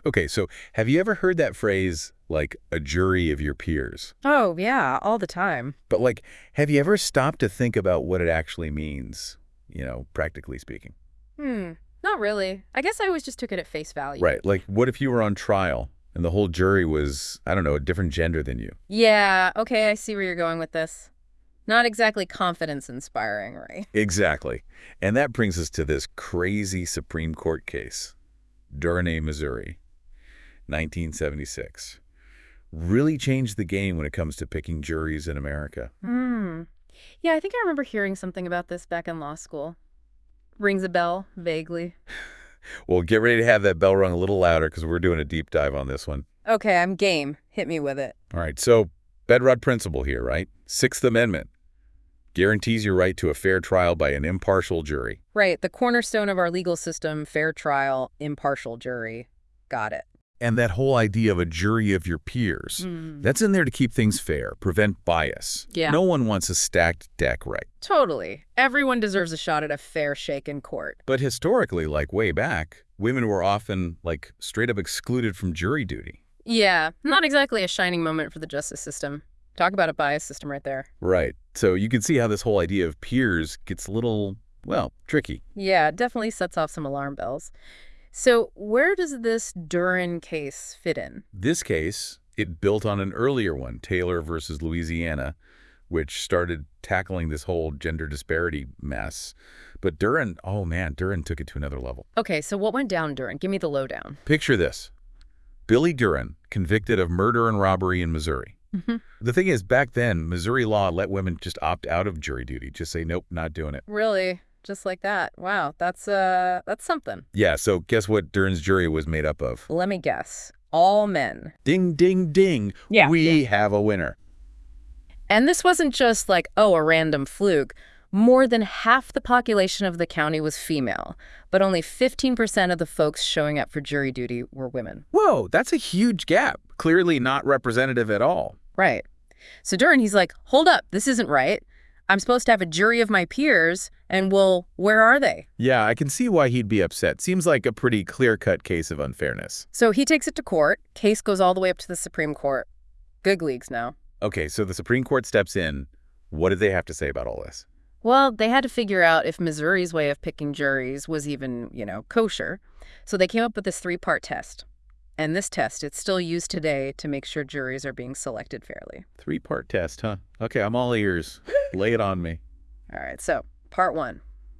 Okay, so have you ever heard that phrase, like, a jury of your peers? Oh, yeah, all the time. But, like, have you ever stopped to think about what it actually means, practically speaking? Hmm, not really. I guess I always just took it at face value. Right, like, what if you were on trial and the whole jury was, I don't know, a different gender than you? Yeah, okay, I see where you're going with this. Not exactly confidence-inspiring, right? Exactly. And that brings us to this crazy Supreme Court case, Durnay, Missouri, 1976. Really changed the game when it comes to picking juries in America. Hmm. Yeah, I think I remember hearing something about this back in law school. Rings a bell, vaguely. Well, get ready to have that bell rung a little louder because we're doing a deep dive on this one. Okay, I'm game. Hit me with it. All right, so bedrock principle here, right? Sixth Amendment guarantees your right to a fair trial by an impartial jury. Right, the cornerstone of our legal system, fair trial, impartial jury. Got it. And that whole idea of a jury of your peers, that's in there to keep things fair, prevent bias. Yeah. No one wants a stacked deck, right? Totally. Everyone deserves a shot at a fair shake in court. But historically, like way back, women were often, like, straight up excluded from jury duty. Yeah, not exactly a shining moment for the justice system. Talk about a bias system right there. Right. So you can see how this whole idea of peers gets a little, well, tricky. Yeah, it definitely sets off some alarm bells. So where does this Duren case fit in? This case, it built on an earlier one, Taylor versus Louisiana, which started tackling this whole gender disparity mess. But Duren, oh man, Duren took it to another level. Okay, so what went down, Duren? Give me the lowdown. Picture this. Billy Duren, convicted of murder and robbery in Missouri. The thing is, back then, Missouri law let women just opt out of jury duty, just say, nope, not doing it. Really? Just like that? Wow, that's something. Yeah, so guess what Duren's jury was made up of? Let me guess. All men. Ding, ding, ding. Yeah. We have a winner. And this wasn't just like, oh, a random fluke. More than half the population of the county was female, but only 15% of the folks showing up for jury duty were women. Whoa, that's a huge gap. Clearly not representative at all. Right. So Duren, he's like, hold up, this isn't right. I'm supposed to have a jury of my peers, and well, where are they? Yeah, I can see why he'd be upset. Seems like a pretty clear-cut case of unfairness. So he takes it to court. Case goes all the way up to the Supreme Court. Big leagues now. Okay, so the Supreme Court steps in. What did they have to say about all this? Well, they had to figure out if Missouri's way of picking juries was even, kosher. So they came up with this three-part test. And this test, it's still used today to make sure juries are being selected fairly. Three-part test, huh? Okay, I'm all ears. Lay it on me. All right, so part one.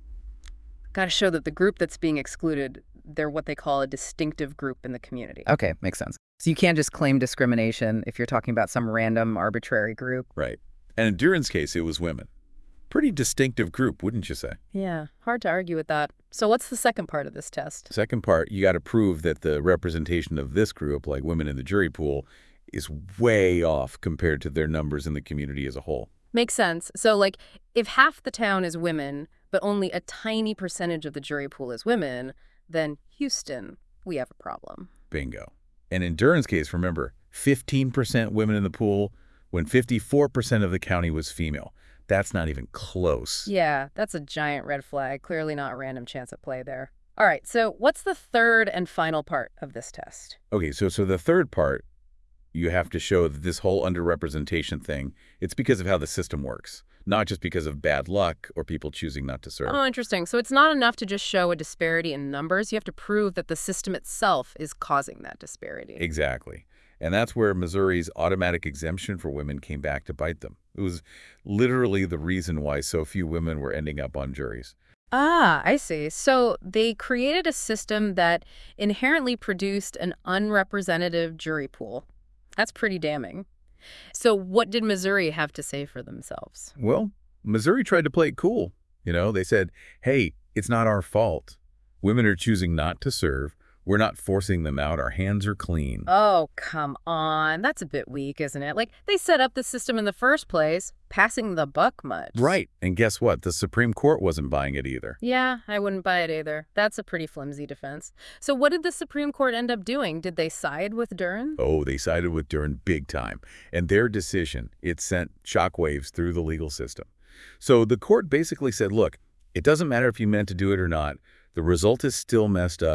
Got to show that the group that's being excluded, they're what they call a distinctive group in the community. Okay, makes sense. So you can't just claim discrimination if you're talking about some random arbitrary group. Right. And in Duren's case, it was women. Pretty distinctive group, wouldn't you say? Yeah, hard to argue with that. So what's the second part of this test? Second part, you got to prove that the representation of this group, like women in the jury pool, is way off compared to their numbers in the community as a whole. Makes sense. So, like, if half the town is women, but only a tiny percentage of the jury pool is women, then Houston, we have a problem. Bingo. And in Duren's case, remember, 15% women in the pool when 54% of the county was female. That's not even close. Yeah, that's a giant red flag. Clearly not a random chance at play there. All right, so what's the third and final part of this test? Okay, so the third part, you have to show that this whole underrepresentation thing, it's because of how the system works, not just because of bad luck or people choosing not to serve. Oh, interesting. So it's not enough to just show a disparity in numbers. You have to prove that the system itself is causing that disparity. Exactly. And that's where Missouri's automatic exemption for women came back to bite them. It was literally the reason why so few women were ending up on juries. Ah, I see. So they created a system that inherently produced an unrepresentative jury pool. That's pretty damning. So what did Missouri have to say for themselves? Well, Missouri tried to play it cool. They said, hey, it's not our fault. Women are choosing not to serve. We're not forcing them out. Our hands are clean. Oh, come on. That's a bit weak, isn't it? Like, they set up the system in the first place, passing the buck much. Right. And guess what? The Supreme Court wasn't buying it either. Yeah, I wouldn't buy it either. That's a pretty flimsy defense. So what did the Supreme Court end up doing? Did they side with Duren? Oh, they sided with Duren big time. And their decision, it sent shockwaves through the legal system. So the court basically said, look, it doesn't matter if you meant to do it or not. The result is still messed up.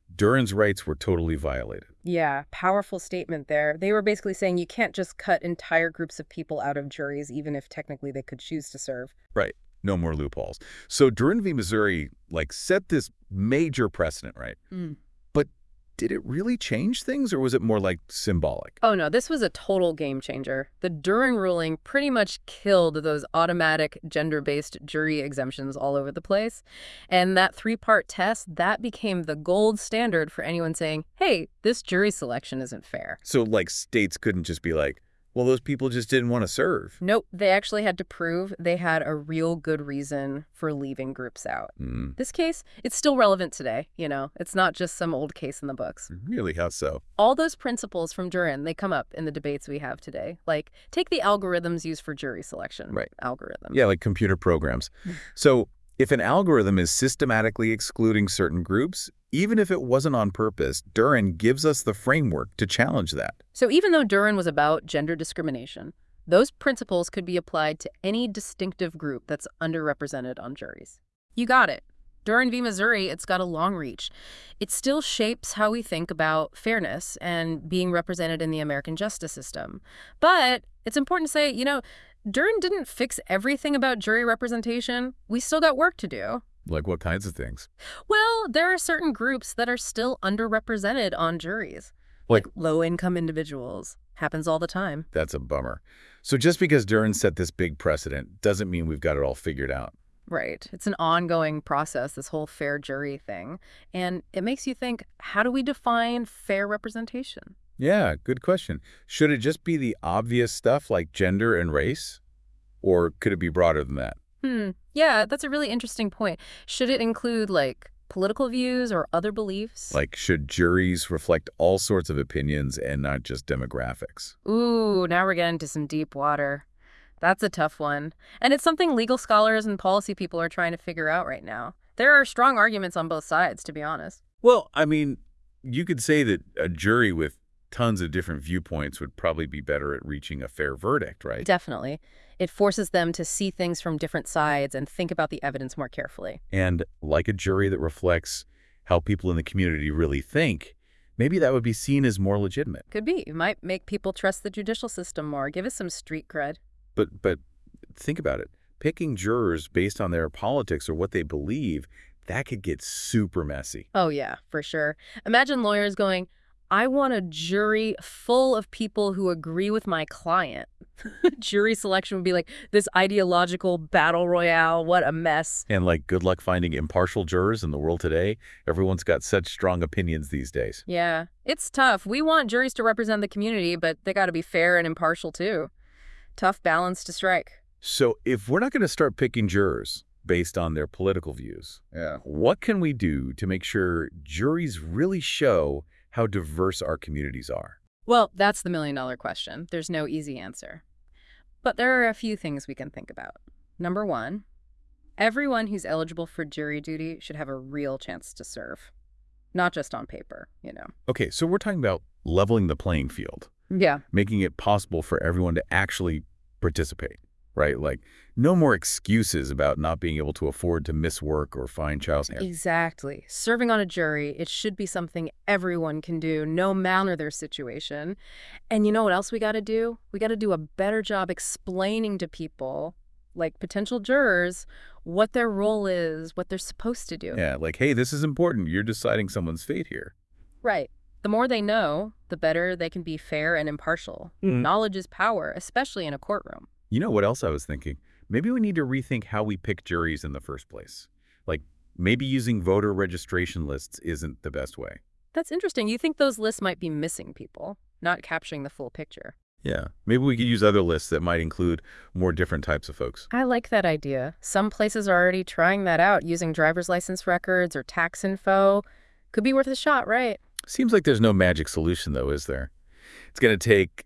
Durin's rights were totally violated. Yeah, powerful statement there. They were basically saying you can't just cut entire groups of people out of juries, even if technically they could choose to serve. Right. No more loopholes. So Durin v. Missouri, set this major precedent, right? But did it really change things, or was it more symbolic? Oh no, this was a total game changer. The Durin ruling pretty much killed those automatic gender-based jury exemptions all over the place. And that three-part test, that became the gold standard for anyone saying, hey, this jury selection isn't fair. So, states couldn't just be well, those people just didn't want to serve. Nope, they actually had to prove they had a real good reason for leaving groups out. This case, it's still relevant today, It's not just some old case in the books. Really? How so? All those principles from Durin, they come up in the debates we have today. Take the algorithms used for jury selection. Right. Algorithms. Yeah, like computer programs. So if an algorithm is systematically excluding certain groups, even if it wasn't on purpose, Durin gives us the framework to challenge that. So even though Durin was about gender discrimination, those principles could be applied to any distinctive group that's underrepresented on juries. You got it. Durin v. Missouri, it's got a long reach. It still shapes how we think about fairness and being represented in the American justice system. But it's important to say, Durin didn't fix everything about jury representation. We still got work to do. Like what kinds of things? Well, there are certain groups that are still underrepresented on juries. Like low-income individuals. Happens all the time. That's a bummer. So just because Durin set this big precedent doesn't mean we've got it all figured out. Right. It's an ongoing process, this whole fair jury thing. And it makes you think, how do we define fair representation? Yeah, good question. Should it just be the obvious stuff like gender and race? Or could it be broader than that? Yeah, that's a really interesting point. Should it include, political views or other beliefs? Should juries reflect all sorts of opinions and not just demographics? Ooh, now we're getting into some deep water. That's a tough one. And it's something legal scholars and policy people are trying to figure out right now. There are strong arguments on both sides, to be honest. Well, I mean, you could say that a jury with tons of different viewpoints would probably be better at reaching a fair verdict, right? Definitely. It forces them to see things from different sides and think about the evidence more carefully. And like a jury that reflects how people in the community really think, maybe that would be seen as more legitimate. Could be. It might make people trust the judicial system more, give us some street cred. But think about it. Picking jurors based on their politics or what they believe, that could get super messy. Oh, yeah, for sure. Imagine lawyers going, I want a jury full of people who agree with my client. Jury selection would be like this ideological battle royale. What a mess. And good luck finding impartial jurors in the world today. Everyone's got such strong opinions these days. Yeah, it's tough. We want juries to represent the community, but they got to be fair and impartial too. Tough balance to strike. So if we're not going to start picking jurors based on their political views, what can we do to make sure juries really show how diverse our communities are? Well, that's the million-dollar question. There's no easy answer. But there are a few things we can think about. Number one, everyone who's eligible for jury duty should have a real chance to serve. Not just on paper, Okay, so we're talking about leveling the playing field. Yeah. Making it possible for everyone to actually participate, right? No more excuses about not being able to afford to miss work or find childcare. Exactly. Serving on a jury, it should be something everyone can do, no matter their situation. And you know what else we got to do? We got to do a better job explaining to people, potential jurors, what their role is, what they're supposed to do. Yeah, hey, this is important. You're deciding someone's fate here. Right. The more they know, the better they can be fair and impartial. Knowledge is power, especially in a courtroom. You know what else I was thinking? Maybe we need to rethink how we pick juries in the first place. Maybe using voter registration lists isn't the best way. That's interesting. You think those lists might be missing people, not capturing the full picture. Yeah, maybe we could use other lists that might include more different types of folks. I like that idea. Some places are already trying that out, using driver's license records or tax info. Could be worth a shot, right? Seems like there's no magic solution, though, is there? It's going to take,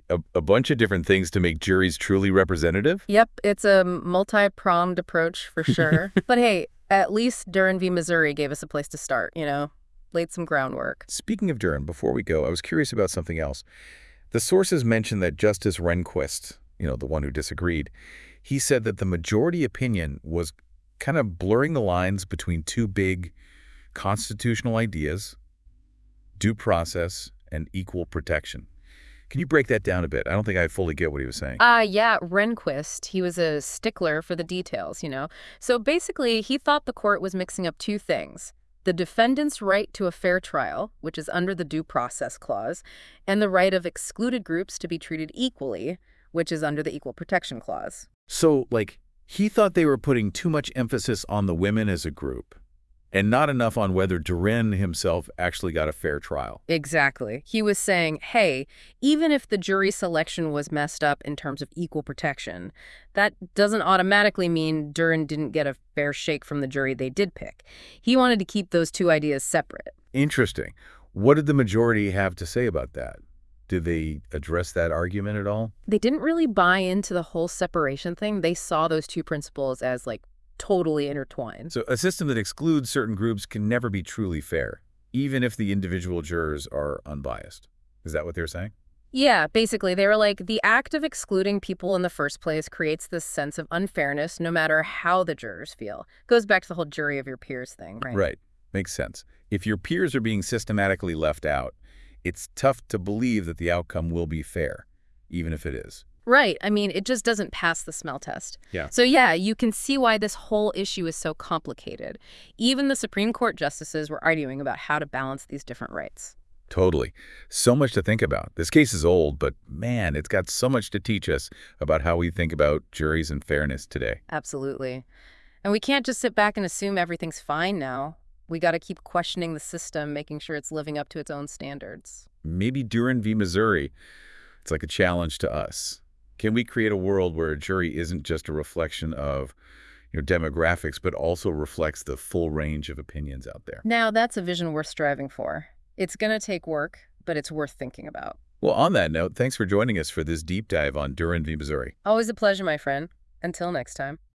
a bunch of different things to make juries truly representative? Yep, it's a multi-pronged approach for sure. But hey, at least Durin v. Missouri gave us a place to start, laid some groundwork. Speaking of Durin, before we go, I was curious about something else. The sources mentioned that Justice Rehnquist, the one who disagreed, he said that the majority opinion was kind of blurring the lines between two big constitutional ideas, Due process and equal protection. Can you break that down a bit? I don't think I fully get what he was saying. Yeah, Rehnquist, he was a stickler for the details. So basically, he thought the court was mixing up two things: the defendant's right to a fair trial, which is under the Due Process Clause, and the right of excluded groups to be treated equally, which is under the Equal Protection Clause. So, he thought they were putting too much emphasis on the women as a group and not enough on whether Durin himself actually got a fair trial. Exactly. He was saying, hey, even if the jury selection was messed up in terms of equal protection, that doesn't automatically mean Durin didn't get a fair shake from the jury they did pick. He wanted to keep those two ideas separate. Interesting. What did the majority have to say about that? Did they address that argument at all? They didn't really buy into the whole separation thing. They saw those two principles as, totally intertwined. So a system that excludes certain groups can never be truly fair, even if the individual jurors are unbiased. Is that what they're saying? Yeah, basically, they were like, the act of excluding people in the first place creates this sense of unfairness no matter how the jurors feel. Goes back to the whole jury of your peers thing, right? Right. Makes sense. If your peers are being systematically left out, it's tough to believe that the outcome will be fair, even if it is. Right. I mean, it just doesn't pass the smell test. Yeah. So yeah, you can see why this whole issue is so complicated. Even the Supreme Court justices were arguing about how to balance these different rights. Totally. So much to think about. This case is old, but man, it's got so much to teach us about how we think about juries and fairness today. Absolutely. And we can't just sit back and assume everything's fine now. We got to keep questioning the system, making sure it's living up to its own standards. Maybe Durin v. Missouri, it's like a challenge to us. Can we create a world where a jury isn't just a reflection of demographics, but also reflects the full range of opinions out there? Now, that's a vision worth striving for. It's going to take work, but it's worth thinking about. Well, on that note, thanks for joining us for this deep dive on Durin v. Missouri. Always a pleasure, my friend. Until next time.